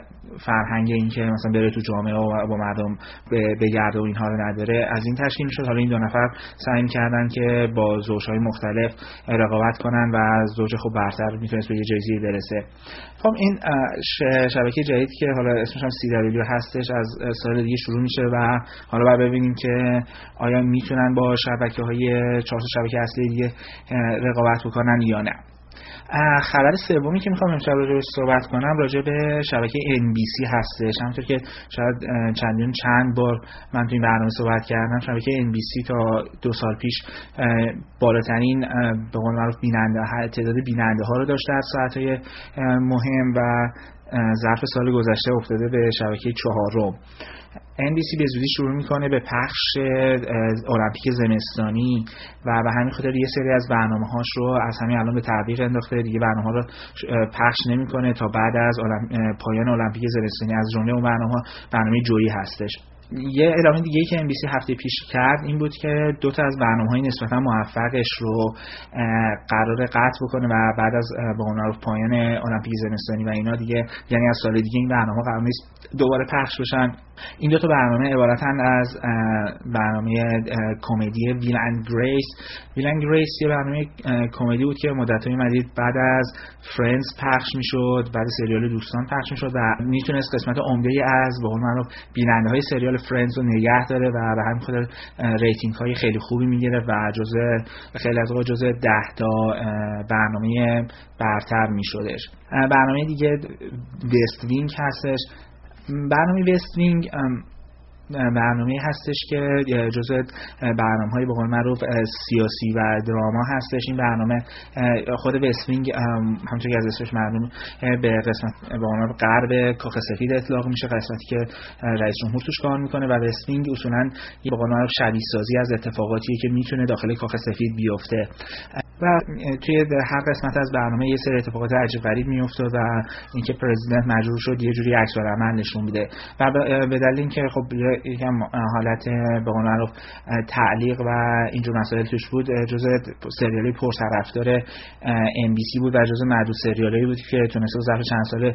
فرهنگ این که مثلا بره تو جامعه و با مردم بگرده و اینها رو نداره. از این تشکیل میشد. حالا این دو نفر سعی می‌کردن که با زوج‌های مختلف رقابت کنن و زوج خوب برتر میتونست به یه جایزه برسه. خب این شبکه جدید که حالا اسمش هم سی دبلیو هستش از سال دیگه شروع میشه و حالا بعد ببینیم که آیا میتونن با شبکه‌های چهار شبکه اصلی دیگه رقابت بکنن یا نه. خبر سومی که میخوام امشب راجع بهش صحبت کنم راجع به شبکه ان بی سی هستش. همونطور که شاید چندین چند بار من تو این برنامه صحبت کردم، شبکه ان بی سی تا دو سال پیش بالاترین به قول معروف بیننده تعداد بیننده ها رو داشته از ساعت‌های مهم و ظرف سال گذشته افتاده به شبکه چهارم. ان بی سی به زودی شروع میکنه به پخش المپیک زمستانی و به همین خاطر یه سری از برنامه‌هاش رو از همین الان به تعویق انداخته. دیگه برنامه‌ها رو پخش نمیکنه تا بعد از پایان المپیک زمستانی. از جمله اون برنامه‌ها برنامه جویی هستش. یه اعلام دیگه‌ای که ان بی سی هفته پیش کرد این بود که دو تا از برنامه‌های نسبتاً موفقش رو قراره قطع بکنه و بعد از به قول معروف پایان المپیک زمستانی و اینا دیگه، یعنی از سال دیگه این برنامه‌ها قرار نیست دوباره پخش بشن. این دو تا برنامه عبارتن از برنامه کمدی ویل اند گریس. ویل اند گریس یه برنامه کمدی بود که مدت‌های مدید بعد از فرندز پخش میشد، بعد سریال دوستان پخش میشد و میتونست قسمت عمده‌ای از به قول معروف بیننده‌های سریال فرندز رو نگه داره و به همین خاطر ریتینگ‌های خیلی خوبی میگیره و جزء خیلی از اوقات جزء ده تا برنامه برتر میشدش. برنامه دیگه وست وینگ هستش. برنامه وست وینگ برنامه هستش که جزء برنامه‌های به قول معروف سیاسی و دراما هستش. این برنامه خود وست وینگ همونطور که از اسمش معلومه به قسمت به قول معروف غرب کاخ سفید اطلاق میشه، قسمتی که رئیس جمهور توش کار میکنه و وست وینگ اصولاً به قول معروف شبیه سازی از اتفاقاتیه که میتونه داخل کاخ سفید بیفته و توی هر قسمت از برنامه یه سری اتفاقات عجیب غریب میافتاد و اینکه پرزیدنت مجبور شد یه جوری عکس العمل نشون میده و به دلیل اینکه خب یکم حالت به قول معروف تعلیق و اینجور مسائل توش بود، جزء سریالی پرطرفدار ام بی سی بود و جزء معدود سریالایی بود که تونسته ظرف چند سال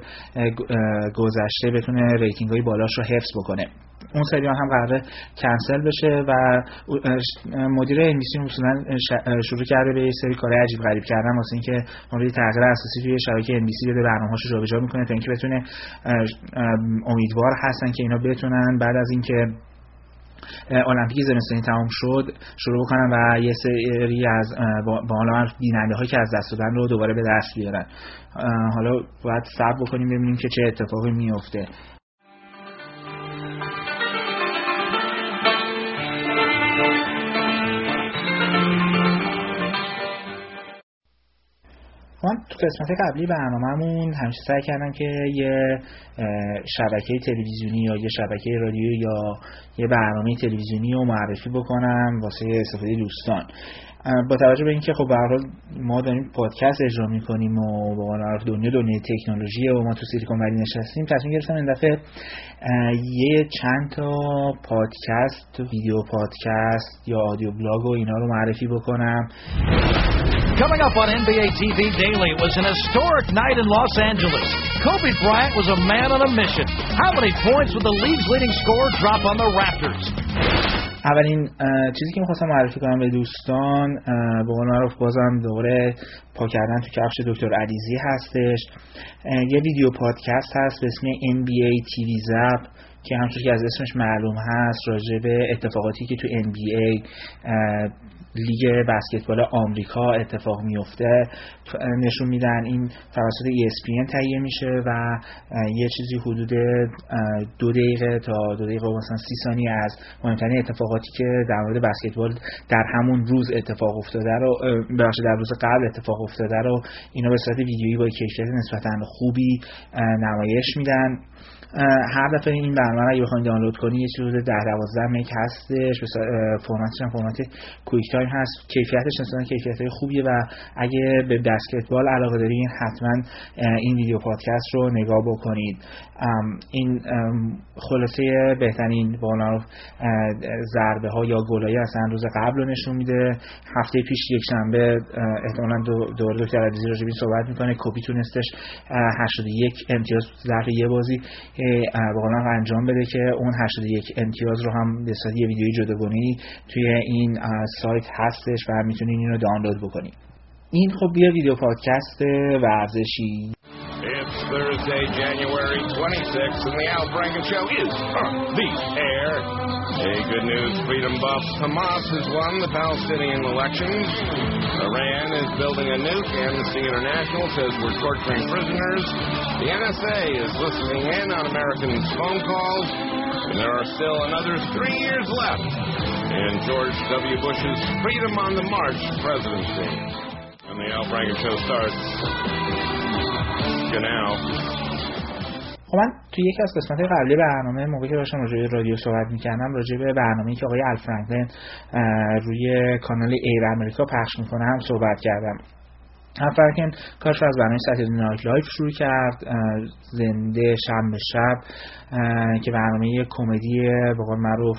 گذشته بتونه ریتینگ‌های بالاش رو حفظ بکنه. اون سریال هم قراره کنسل بشه و مدیر ام بی سی اصولاً شروع کرده به یه سری کارهای عجیب غریب کردن واسه اینکه مورد تغییر اساسی توی شبکه ام بی سی بده، برنامه‌هاشو جابجا میکنه تا اینکه بتونه امیدوار هستن که اینا بتونن بعد از اینکه المپیک زمستانی تمام شد شروع بکنن و یه سری از بالا بیننده هایی که از دست دادن رو دوباره به دست بیارن. حالا باید صبر بکنیم ببینیم که چه اتفاقی میفته. من تو قسمت قبلی برنامه‌مون همیشه سعی کردم که یه شبکه تلویزیونی یا یه شبکه رادیو یا یه برنامه تلویزیونی رو معرفی بکنم واسه استفاده دوستان. با توجه به اینکه خب به هر حال ما داریم پادکست اجرا می‌کنیم و به قول معروف دنیا دنیای تکنولوژی و ما تو سیلیکون ولی نشستیم، تصمیم گرفتم این دفعه یه چند تا پادکست، ویدیو پادکست یا آدیو بلاگ و اینا رو معرفی بکنم. Coming up on N B A T V Daily, it was an historic night in Los Angeles. Kobe Bryant was a man on a mission. How many points would the league's leading scorer drop on the Raptors? اولین چیزی که می‌خواستم معرفی کنم به دوستان به قول معروف بازم دوباره پا کردن تو کفش دکتر علیزی هستش. یه ویدیو پادکست هست به اسم ان بی ای تی وی زپ که همونطور که از اسمش معلوم هست راجع به اتفاقاتی که تو ان بی ای لیگ بسکتبال آمریکا اتفاق میفته نشون میدن. این توسط ای اس پی ان تهیه میشه و یه چیزی حدود دو دقیقه تا دو دقیقه و مثلا سی ثانیه از مهمترین اتفاقاتی که در مورد بسکتبال در همون روز اتفاق افتاده رو ببخشید در روز قبل اتفاق افتاده رو اینا به صورت ویدیویی با کیفیت نسبتاً خوبی نمایش میدن. هر دفعه این برنامه رو اگه بخواید دانلود کنید یه چیزی حدود ده دوازده مگ هستش، فرمتش هم فرمت کویک تایم هست، کیفیتش نسبتا کیفیت خوبیه و اگه به بسکتبال علاقه دارین حتما این ویدیو پادکست رو نگاه بکنید. این خلاصه بهترین بالا ضربه ها یا گلای اصلا روز قبل رو نشون میده. هفته پیش یک شنبه احتمالاً دوباره دکتر عزیزی راجع به این صحبت میکنه. کوبی تونستش هشتاد و یک امتیاز ظرف یه بازی واقعا انجام بده که اون هشتاد و یک امتیاز رو هم به صورت یه ویدیوی جداگانه‌ای توی این سایت هستش و میتونین اینو دانلود بکنید. این خب یه ویدیو پادکست ورزشی. It's Thursday, January twenty-sixth, and the Al Franken Show is on the air. Hey, good news, freedom buffs. Hamas has won the Palestinian elections. Iran is building a nuke. Amnesty International says we're torturing prisoners. The N S A is listening in on Americans' phone calls. And there are still another three years left in George W. Bush's Freedom on the March presidency. And the Al Franken Show starts now. خب من توی یکی از قسمت‌های قبلی برنامه موقعی که داشتم راجع به رادیو صحبت می‌کردم راجع به برنامه‌ای که آقای ال فرانکلین روی کانال ایر امریکا پخش می‌کنه هم صحبت کردم. ال فرانکلین کارش از برنامه ساتردی نایت لایو شروع کرد، زنده شنبه شب که برنامه کمدی به قول معروف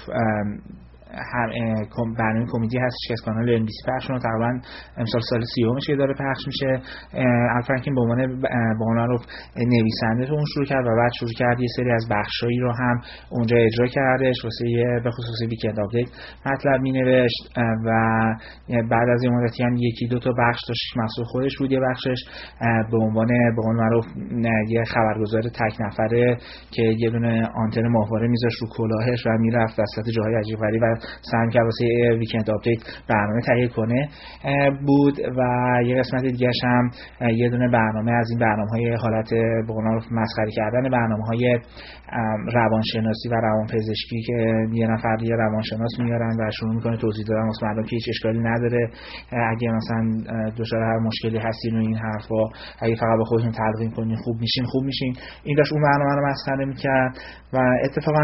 هم برنامه کمدی هست که از کانال ان بی سی پخش شده. تقریبا امسال سال سیومش که داره پخش میشه. ال فرانکلین به عنوان به عنوان رو نویسنده اون شروع کرد و بعد شروع کرد یه سری از بخشایی رو هم اونجا اجرا کردش واسه به خصوص ویکند آپدیت مطلب مینوشت و بعد از یه مدتی هم یکی دو تا بخش داشت محصول خودش بود. یه بخشش به عنوان به قول معروف یه خبرگزار تک نفره که یه دونه آنتن ماهواره میذاش رو کلاهش و میرفت وسط جاهای عجیب غریب و سعی کرد واسه ویکند آپدیت برنامه تهیه کنه بود. و یه قسمت دیگه‌ش هم یه دونه برنامه از این برنامه‌های حالت به قول معروف مسخره کردن برنامه‌های روانشناسی و روانپزشکی که یه نفر یه روانشناس میارن و شروع میکنه توضیح دادن واسه مردم که هیچ اشکالی نداره اگه مثلا دچار هر مشکلی هستین و این حرفا اگه فقط به خودتون تلقین کنین خوب میشین خوب میشین. این داشت اون برنامه رو مسخره میکرد و اتفاقا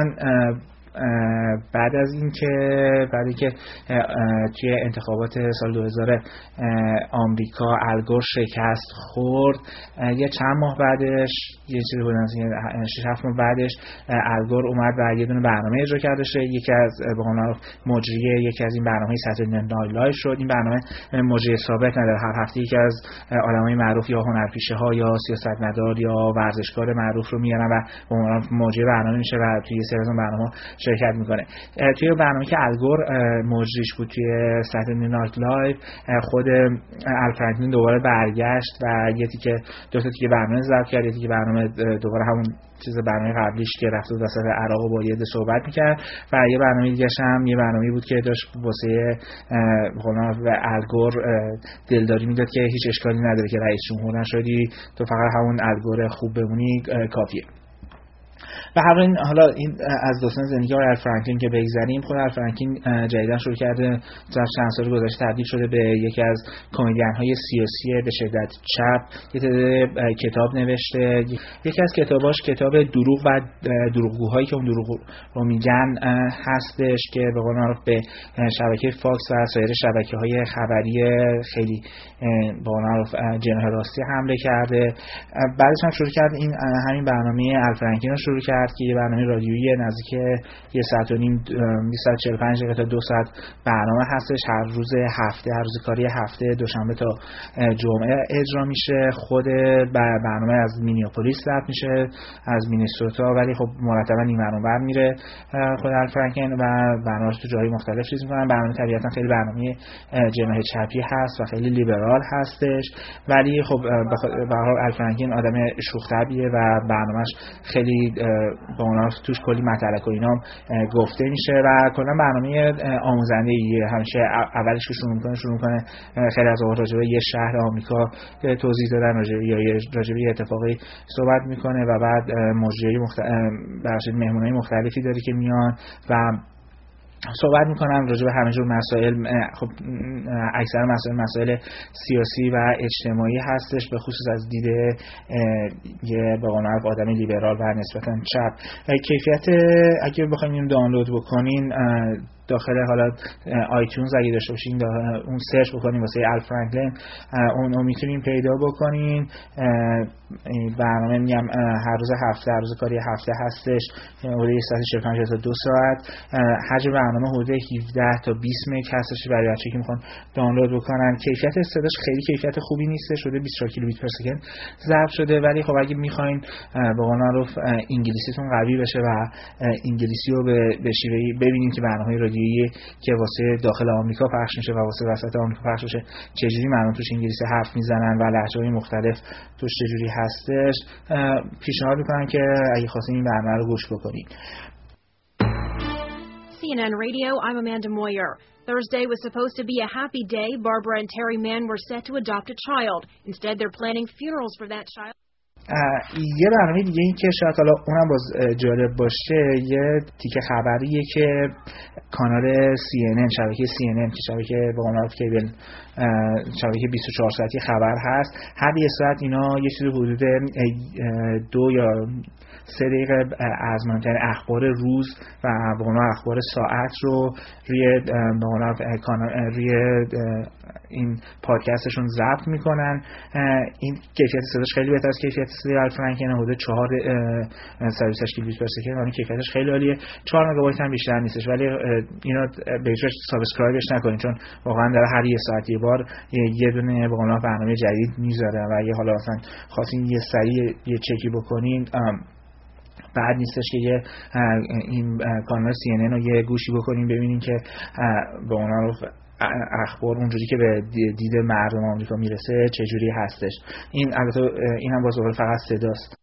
بعد از این که بعد اینکه توی انتخابات سال دو هزار آمریکا الگور شکست خورد، یه چند ماه بعدش یه چیزی بود شش هفت ماه بعدش الگور اومد و یه دونه برنامه اجرا کرده شد. یکی از به قول معروف مجری یکی از این برنامه‌های ساتردی نایت لایو شد. این برنامه مجری ثابت نداره، هر هفته یکی از آدمای معروف یا هنرپیشه‌ها یا سیاستمدار یا ورزشکار معروف رو میارن و به عنوان مجری برنامه میشه و توی سری از اون برنامه‌ها شرکت میکنه. توی برنامه که الگور مجریش بود توی ساتردی نایت لایو خود ال فرانکلین دوباره برگشت و یه تیکه دو تا تیکه برنامه ضبط کرد، یه تیکه برنامه دوباره همون چیز برنامه قبلیش که رفت وسط عراق و با یه صحبت میکرد و یه برنامه دیگه هم یه برنامه‌ای بود که داشت واسه قولا و الگور دلداری میداد که هیچ اشکالی نداره که رئیس جمهور نشدی، تو فقط همون الگور خوب بمونی کافیه. و همین حالا این از داستان زندگی ال فرانکلین که بگذریم، خود ال فرانکلین جدیداً شروع کرده در چند سال گذشته تبدیل شده به یکی از کمدین‌های سیاسی به شدت چپ. یه تعداد کتاب نوشته. یکی از کتاباش کتاب دروغ و دروغگوهایی که اون دروغ رو میگن هستش که به قول معروف به شبکه فاکس و سایر شبکه‌های خبری خیلی به قول معروف جناح راستی حمله کرده. بعدش هم شروع کرد این همین برنامه ال فرانکلین رو شروع کرد که یه برنامه رادیویی نزدیک یه ساعت و نیم بیست و چهل و پنج دقیقه تا دو ساعت برنامه هستش. هر روز هفته هر روز کاری هفته دوشنبه تا جمعه اجرا میشه. خود برنامه از مینیاپولیس ضبط میشه، از مینیسوتا، ولی خب مرتبا این برنامه میره خود ال فرانکلین و برنامه‌اش تو جای مختلف چیز میکنن. برنامه طبیعتا خیلی برنامه جناح چپی هست و خیلی لیبرال هستش، ولی خب به هر حال ال فرانکلین آدم شوخ طبعیه و برنامه‌اش خیلی با اونها توش کلی مطلق و اینا گفته میشه و کلا برنامه آموزنده ایه. همیشه اولش که شروع میکنه شروع میکنه خیلی از اوقات راجع به یه شهر آمریکا توضیح دادن، راجع به یا راجع به اتفاقی صحبت میکنه و بعد مجریای مختلف مهمونای مختلفی داره که میان و صحبت میکنم راجع به همه جور مسائل. خب اکثر مسائل مسائل سیاسی و اجتماعی هستش، به خصوص از دید یه به قول معروف آدم لیبرال و نسبتا چپ. کیفیت اگه بخوایم اینو دانلود بکنین داخل حالا آیتیونز اگه داشته باشین اون سرچ بکنین واسه ال فرانکلین اون رو میتونین پیدا بکنین. برنامه میگم هر روز هفته هر روز کاری هفته هستش، حدود ساعت چهل و پنج تا دو ساعت. حجم برنامه حدود هفده تا بیست مگ هستش برای بچه‌ای که میخوان دانلود بکنن. کیفیت صداش خیلی کیفیت خوبی نیست، شده بیست و چهار کیلوبیت پر سکند ضبط شده، ولی خب اگه میخواین به قول معروف انگلیسیتون قوی بشه و انگلیسی رو به شیوهی ببینید که برنامه‌های رادیویی که واسه داخل آمریکا پخش میشه و واسه وسط آمریکا پخش میشه چجوری مردم توش انگلیسی حرف میزنن و لهجه‌های مختلف توش چجوری هستش، پیشنهاد میکنم که اگه خواستین این برنامه رو گوش بکنید. C N N Radio, I'm Amanda Moyer. Thursday was supposed to be a happy day. Barbara and Terry Mann were set to adopt a child. Instead, they're planning funerals for that child. یه برنامه دیگه این که شاید حالا اونم باز جالب باشه، یه تیکه خبریه که کانال سی ان ان شبکه سی ان ان که شبکه به قول معروف کیبل شبکه بیست و چهار ساعتی خبر هست، هر یه ساعت اینا یه چیزی حدود دو یا سه دقیقه از مهمترین اخبار روز و به قول معروف اخبار ساعت رو روی به قول معروف روی این پادکستشون ضبط میکنن. این کیفیت صداش خیلی بهتر از کیفیت صدای ال فرانکلین، حدود چهار صد و بیست و هشت کیلوبیت پر سکند، یعنی کیفیتش خیلی عالیه. چهار مگابایت هم بیشتر نیستش، ولی اینا به هیچ وجه سابسکرایبش نکنین چون واقعا داره هر یه ساعت یه بار یه دونه به قول معروف برنامه جدید میذاره و اگه حالا مثلا خواستین یه سری یه چکی بکنین بعد نیستش که یه این کانال سی ان ان رو یه گوشی بکنین ببینین که به قول معروف اخبار اونجوری که به دید مردم آمریکا میرسه چجوری هستش. این البته این هم باز فقط صداست.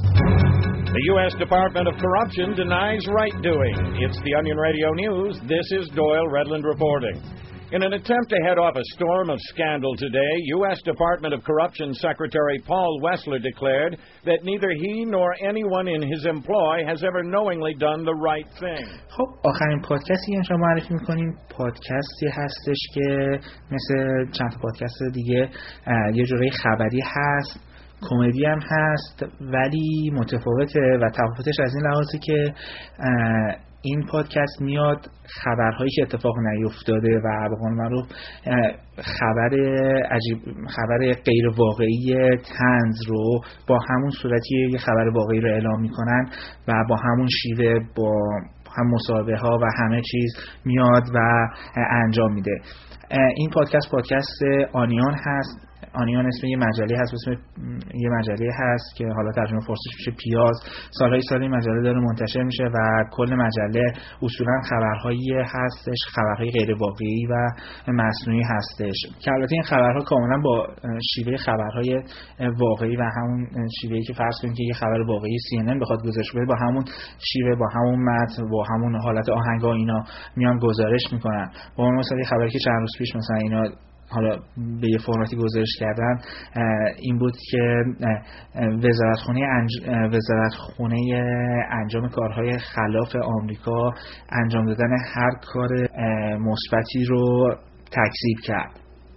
The U S Department of Corruption denies right doing. It's the Onion Radio News. This is Doyle Redland reporting. In an attempt to head off a storm of scandal today, U S Department of Corruption Secretary Paul Wessler declared that neither he nor anyone in his employ has ever knowingly done the right thing. خب آخرین پادکستی که شما معرفی می‌کنیم پادکستی هستش که مثل چند تا پادکست دیگه یه جوری خبری هست، کمدی هم هست، ولی متفاوته و تفاوتش از این لحاظه که این پادکست میاد خبرهایی که اتفاق نیفتاده و به قول معروف خبر عجیب خبر غیر واقعی طنز رو با همون صورتی یه خبر واقعی رو اعلام میکنن و با همون شیوه با هم مصاحبه ها و همه چیز میاد و انجام میده. این پادکست پادکست آنیون هست. آنیون اسم یه مجله هست، اسم یه مجله هست که حالا ترجمه فارسیش میشه پیاز. سالهای سال این مجله داره منتشر میشه و کل مجله اصولا خبرهایی هستش، خبرهای غیر واقعی و مصنوعی هستش که البته این خبرها کاملا با شیوه خبرهای واقعی و همون شیوهی که فرض کنید که یه خبر واقعی سی ان ان بخواد گزارش بده با همون شیوه با همون متن با همون حالت آهنگا اینا میان گزارش میکنن. با مثلا خبری که چند روز پیش مثلا اینا حالا به یه فرماتی گزارش کردن این بود که وزارتخونه انج... وزارتخونه انجام کارهای خلاف آمریکا انجام دادن هر کار مثبتی رو تکذیب کرد.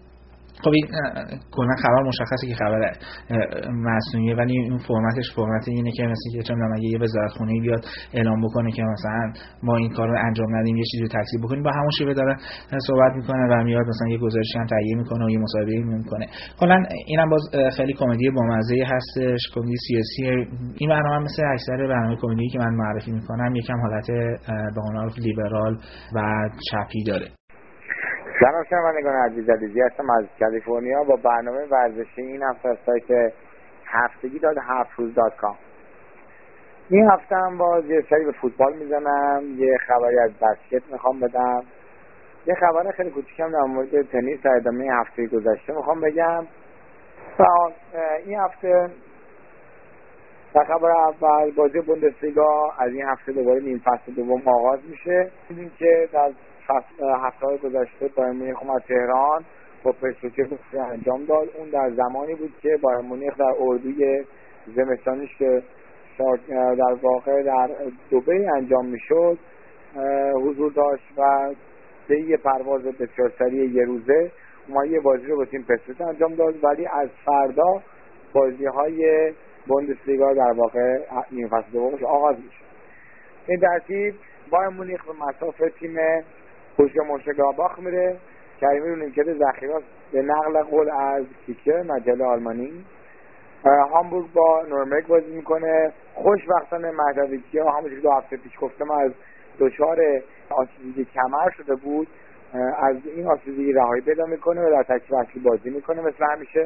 خب این کلا خبر مشخصه که خبر مصنوعیه، ولی این فرمتش فرمت اینه که مثلا که چون اگه یه وزارتخونه بیاد اعلام بکنه که مثلا ما این کارو انجام ندیم یه چیزی رو تکذیب بکنیم با همون شیوه داره صحبت میکنه و میاد مثلا یه گزارشی هم تهیه میکنه و یه مصاحبه‌ای میکنه. کلا اینم باز خیلی کمدی بامزه هستش، کمدی سیاسی. این برنامه مثل اکثر برنامه کمدی که من معرفی میکنم یکم حالت به قول معروف لیبرال و چپی داره. سلام شنوندگان عزیز، عزیزی هستم از کالیفرنیا با برنامه ورزشی این هفته از سایت هفتگی دات هفت روز دات کام. این هفته هم باز یه سری به فوتبال میزنم، یه خبری از بسکت میخوام بدم، یه خبر خیلی کوچیکم در مورد تنیس در ادامه هفته گذشته میخوام بگم. این هفته در خبر اول بازی بوندسلیگا از این هفته دوباره نیم فصل دوم آغاز میشه. دیدیم که در هفته‌های گذشته بایر مونیخ اومد تهران با پرسپولیس انجام داد. اون در زمانی بود که بایر مونیخ در اردوی زمستانیش که در واقع در دبی انجام میشد حضور داشت و به یه پرواز بسیار سریع یه روزه ما یه بازی رو با تیم پرسپولیس انجام داد، ولی از فردا بازی‌های بوندسلیگا در واقع نیم فصل دومش آغاز میشه. این ترتیب بایر مونیخ به مصاف تیم بوروسیا مونشنگلادباخ میره. کریمی رو نیمکت ذخیره به نقل قول از کیکر مجله آلمانی. هامبورگ با نورنبرگ بازی میکنه. خوشبختانه مهدویکیا همونجوری که دو هفته پیش گفتم از دچار آسیب کمر شده بود، از این آسیب رهایی پیدا میکنه و در ترکیب اصلی بازی میکنه مثل همیشه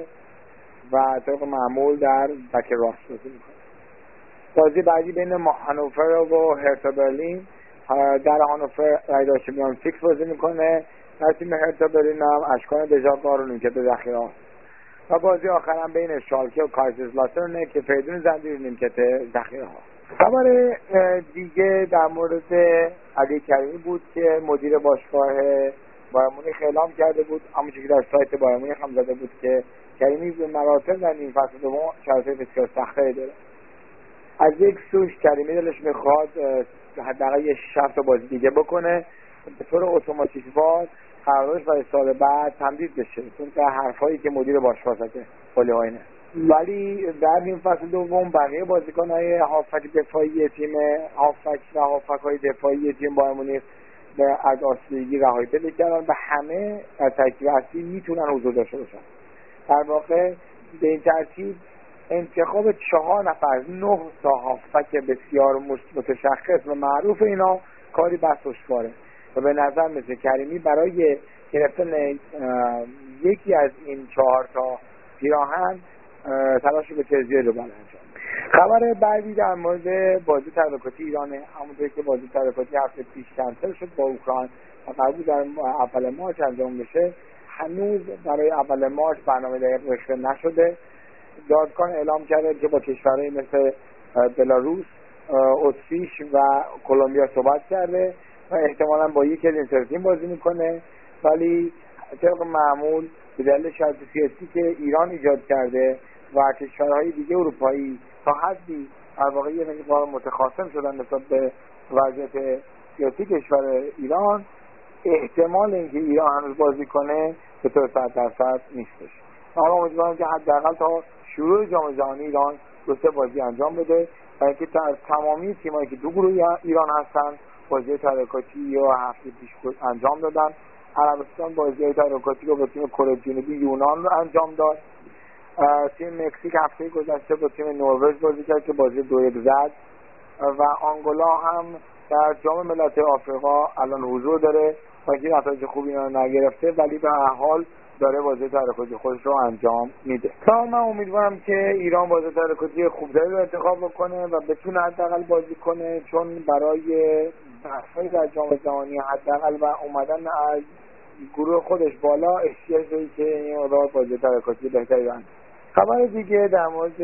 و طبق معمول در بک راست بازی میکنه. بازی بعدی بین هانوفر و هرتا برلین. در هانوفر رایداش میان فیکس بازی میکنه. در تیم هرتا برلین هم اشکان دژاگار رو نیمکت ذخیره است. و بازی آخر هم بین شالکه و کایزرسلاترن که فریدون زندی رو نیمکت ذخیره ها. خبر دیگه در مورد علی کریمی بود که مدیر باشگاه بایر مونیخ اعلام کرده بود، همونجوری که در سایت بایر مونیخ هم زده بود که کریمی به مراتب در نیم فصل دوم شرایط بسیار سختی داره. از یک سوش کریمی دلش میخواد حداقل یه شش تا بازی دیگه بکنه به طور اتوماتیک وار قراردادش برای سال بعد تمدید بشه، چون که حرفایی که مدیر باشگاه زده خالی‌آینه. ولی در نیم فصل دوم بقیه بازیکن‌های هافک دفاعی تیم هافک و هافک‌های دفاعی تیم بایر مونیخ به از آسیبی رهایی پیدا کردن و همه در ترکیب اصلی میتونن حضور داشته باشن. در واقع به این ترتیب انتخاب چهار نفر نه تا هافک بسیار متشخص و معروف اینا کاری بس دشواره و به نظر میسه کریمی برای گرفتن یکی از این چهار تا پیراهن تلاش به تزیه رو انجام. خبر بعدی در مورد بازی ترکاتی ایرانه. همونطوری که بازی ترکاتی هفته پیش کنسل شد با اوکراین و قرار بود در اول مارس انجام بشه، هنوز برای اول مارس برنامه دقیق رسیده نشده. دادگاه اعلام کرده که با کشورهای مثل بلاروس، اتریش و کلمبیا صحبت کرده و احتمالاً با یکی از این سه تیم بازی میکنه، ولی طبق معمول به دلیل شرط سیاسی که ایران ایجاد کرده و کشورهای دیگه اروپایی تا حدی در واقع یه مقدار متخاصم شدن نسبت به وضعیت سیاسی کشور ایران، احتمال اینکه ایران هنوز بازی کنه به طور صد درصد نیستش. من امیدوارم که حداقل تا شروع جام جهانی ایران دو سه بازی انجام بده و اینکه تمامی تیمایی که دو گروه ایران هستن بازی ترکاتی و هفته پیش انجام دادن. عربستان بازی ترکاتی رو با تیم کره جنوبی یونان رو انجام داد. تیم مکزیک هفته گذشته با تیم نروژ بازی کرد که بازی دو یک زد و آنگولا هم در جام ملت آفریقا الان حضور داره و اینکه نتایج خوبی رو نگرفته ولی به هر حال داره بازی ترکاتی خودش رو انجام میده. تا من امیدوارم که ایران بازی ترکاتی خوب‌تری رو انتخاب بکنه و بتونه حداقل بازی کنه، چون برای بحث‌های در جام جهانی حداقل و اومدن از گروه خودش بالا احتیاج داره که این مقدار بازی ترکاتی بهتری بشه. خبر دیگه در مورد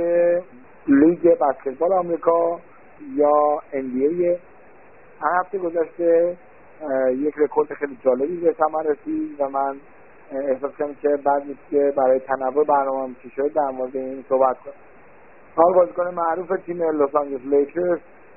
لیگ بسکتبال آمریکا یا ان بی ای. هفته گذشته یک رکورد خیلی جالبی به ثمر رسید و من احساس کردم که بعد نیست که برای تنوع برنامه‌ام چی شد در مورد این صحبت کنم. حال بازیکن معروف تیم لس آنجلس لیکرز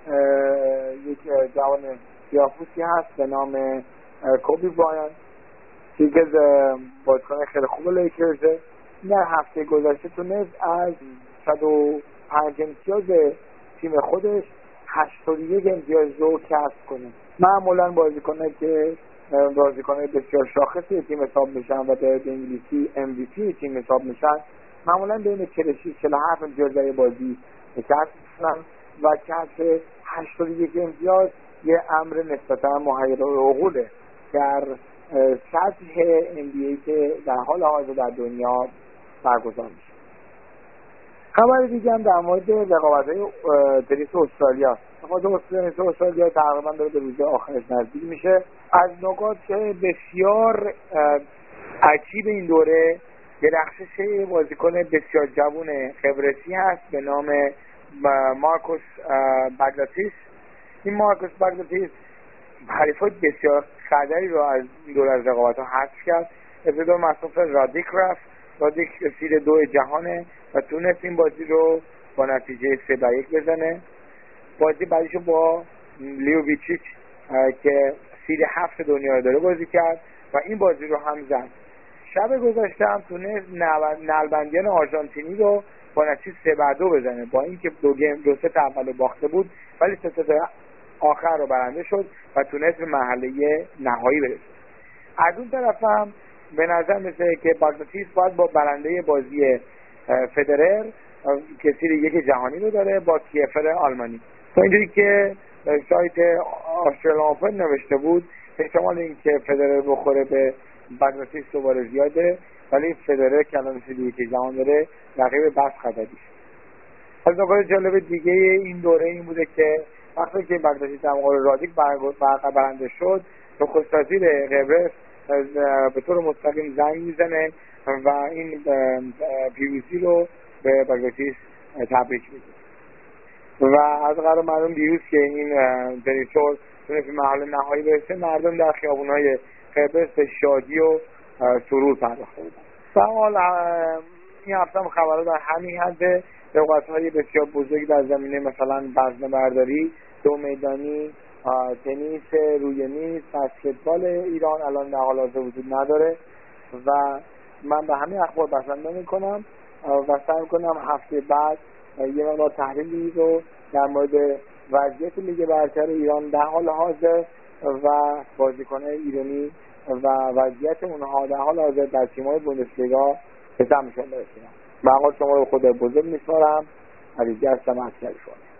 یک جوان سیاه‌پوستی هست به نام کوبی برایانت که از بازیکن خیلی خوب لیکرز در هفته گذشته تونست از صد و پنج امتیاز تیم خودش هشتاد و یک امتیاز رو کسب کنه. معمولا بازیکنه که بازیکنای بسیار شاخصی تیم حساب میشن و در انگلیسی ام وی پی تیم حساب میشن، معمولا بین چهل و شش چهل و هفت امتیاز در بازی کسب میکنن و کسب هشتاد و یک امتیاز یه امر نسبتا محیر العقوله در سطح ان بی ای که در حال حاضر در دنیا برگزار میشه. خبر دیگه هم در مورد رقابت‌های تنیس استرالیا. رقابت تنیس استرالیا تقریبا داره به روز آخرش نزدیک میشه. از نکات بسیار عجیب این دوره درخشش بازیکن بسیار جوان قبرسی هست به نام مارکوس باگداتیس. این مارکوس باگداتیس حریفای بسیار خطری رو از دور از رقابت ها حذف کرد. ابتدا مصاف رادیک رفت. رادیک سید دو جهانه و تونست این بازی رو با نتیجه سه به یک بزنه. بازی بعدیشو با لیو ویچیچ که سید هفت دنیا رو داره بازی کرد و این بازی رو هم زد. شب گذشته هم تونست نلبندیان آرژانتینی رو با نتیجه سه به دو بزنه، با اینکه دو گیم دو ست اول باخته بود ولی سه ست آخر رو برنده شد و تونست به مرحله نهایی برسه. از اون طرف هم به نظر میسه که باگداتیس باید با برنده بازی فدرر که سیر یک جهانی رو داره با کیفر آلمانی. تا اینجوری که سایت آسترالیان اوپن نوشته بود احتمال اینکه فدرر بخوره به باگداتیس دوباره زیاده، ولی فدرر که الان سیر یک جهان داره رقیب بس خطریه. از نکات جالب دیگه این دوره این بوده که وقتی که باگداتیس در مقابل رادیک برنده شد نخست وزیر قبرس به طور مستقیم زنگ میزنه و این پیروزی رو به باگداتیس تبریک میگه و از قرار معلوم دیروز که این تنیسور تونست به مرحله نهایی برسه، مردم در خیابون‌های قبرس به شادی و سرور پرداخته بودن. در حال این هفته هم خبرها در همین حده. رقابت‌های بسیار بزرگی در زمینه مثلا وزنه‌برداری، دو میدانی، تنیس روی میز، بسکتبال ایران الان در حال حاضر وجود نداره و من به همین اخبار بسنده میکنم و سعی میکنم هفته بعد یه مقدار تحلیلی رو در مورد وضعیت لیگ برتر ایران در حال حاضر و بازیکنان ایرانی و وضعیت اونها در حال حاضر در تیم‌های بوندسلیگا به سمتشون برسونم. من شما رو خود بزرگ میسپارم. عزیزی هستم از کلیفرنیا.